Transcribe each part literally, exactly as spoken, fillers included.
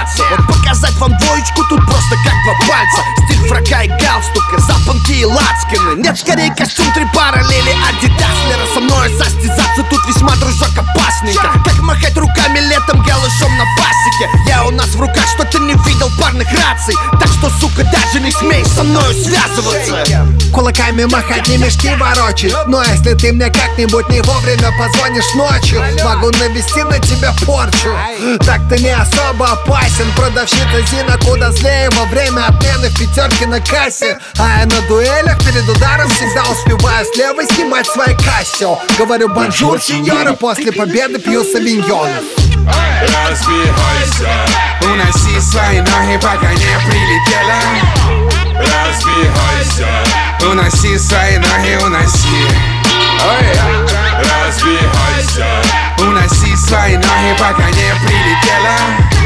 ошибаться. Вот показать вам двоечку тут просто как два пальца. Стиль фрака и галстука, запонки и лацканы. Нет, скорее костюм, три параллели, адидаслера. Со мной состязаться тут весьма, дружок, опасненько. Как махать руками летом голышом на пасеке. Я у нас в руках, что ты не видел парных раций. Так что, сука, даже не смей со мною связываться. Кулаками махать, не мешки ворочить. Но если ты мне как-нибудь не вовремя позвонишь ночью, могу навести на тебя порчу. Так ты не особо опасен. Продавщица Зина куда злее во время отмены в пятерке на кассе. А я на дуэлях перед ударом всегда успеваю слева снимать свои кассио. Говорю бонжур, сеньоры, после победы пью савиньонов. Разбегайся, уноси свои ноги, пока не прилетела. Разбегайся, уноси свои ноги, уноси. Ой. Разбегайся, уноси свои ноги, пока не прилетела.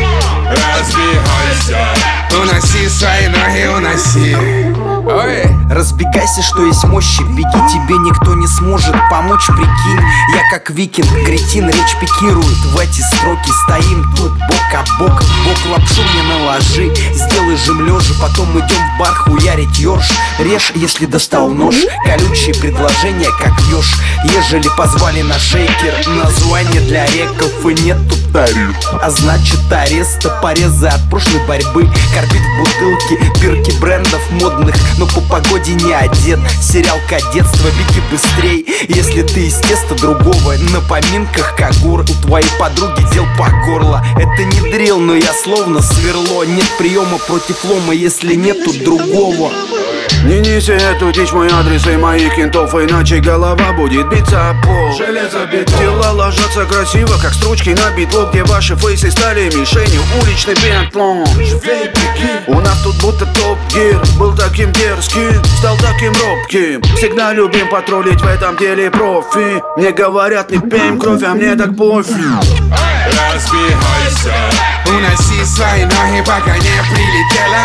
Разбегайся, уноси свои ноги, уноси. Ой. Разбегайся, что есть мощи, беги, тебе никто не сможет помочь, прикинь. Я как викинг, кретин, речь пикирует в эти строки. Стоим тут бок о бок, бок лапшу мне наложи. Сделай жим лежа, потом идем в бар хуярить ёрш. Режь, если достал нож, колючие предложения как ёж. Ежели позвали на шейкер, название для реков и нету тариф. А значит ареста, порезы от прошлой борьбы. Корбит в бутылке, бирки брендов модных, но по погоде не одет. Сериал кадетства, беги быстрей, если ты из теста другого. На поминках Кагур, у твоей подруги дел по горло. Это не дрил, но я словно сверло. Нет приема против лома, если нету другого. Не неси эту дичь, мой адрес и моих кентов, иначе голова будет биться о пол. Железо бит, тела ложатся красиво, как строчки на битло, где ваши фейсы стали мишенью, уличный биатлон. У нас тут будто топ-гир, был таким дерзким, стал таким робким. Всегда любим потроллить в этом деле профи. Мне говорят, не пьем кровь, а мне так пофиг. Разбегайся, уноси свои ноги, пока не прилетела.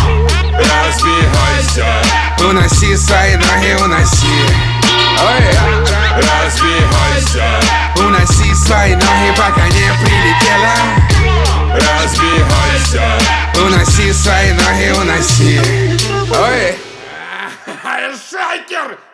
Разбегайся, уноси свои ноги, уноси. Ой. Разбегайся, уноси свои ноги, пока не прилетела. Разбегайся, уноси свои ноги, уноси. Ой. Шайкер!